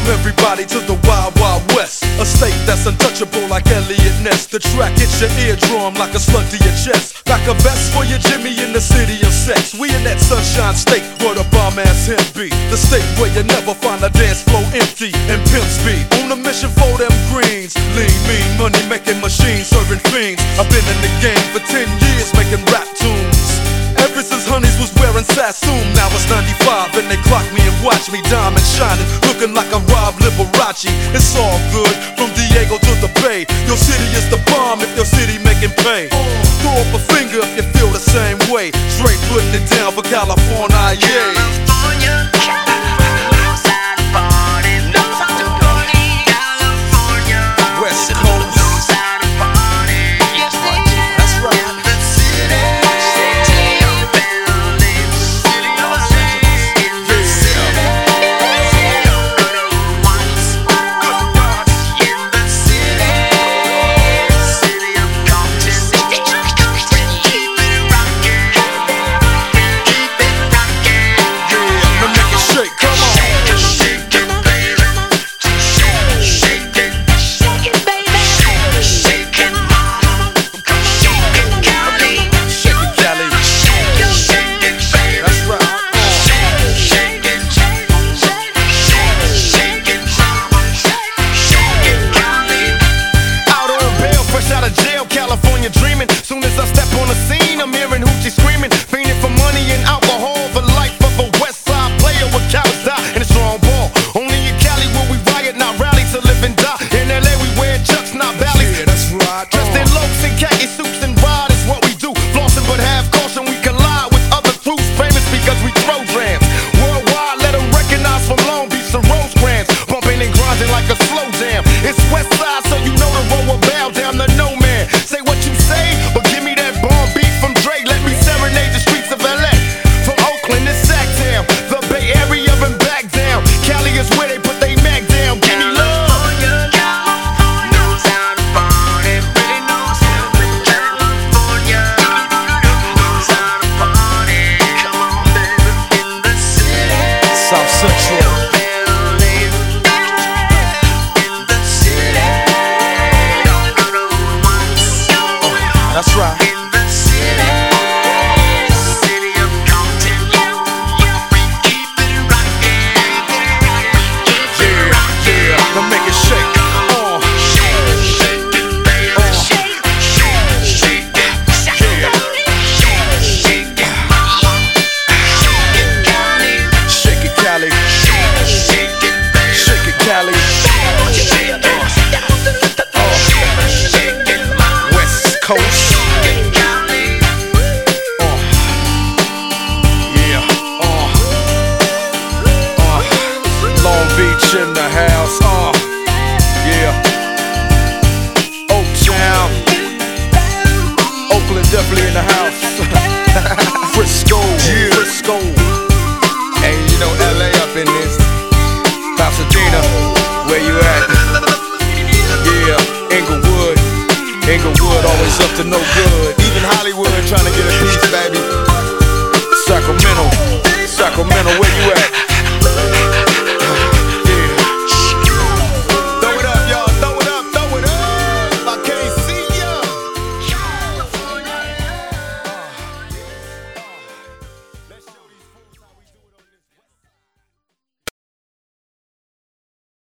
everybody to the Wild Wild West, a state that's untouchable like Elliot Ness. The track hits your eardrum like a slug to your chest. Back a vest for your Jimmy in the city of sex. We in that sunshine state where the bomb ass him be. The state where you never find a dance floor empty and pimps be on a mission for them greens. Lean, mean, money making machines serving fiends. I've been in the game for 10 years making rap tunes. Ever since Honeys was wearing Sassoon. Now it's 95 and they clock me and watch me diamond shining, looking like a Rob Liberace. It's all good from Diego to the Bay. Your city is the bomb if your city making pay. Throw up a finger if you feel the same way. Straight putting it down for California, yeah.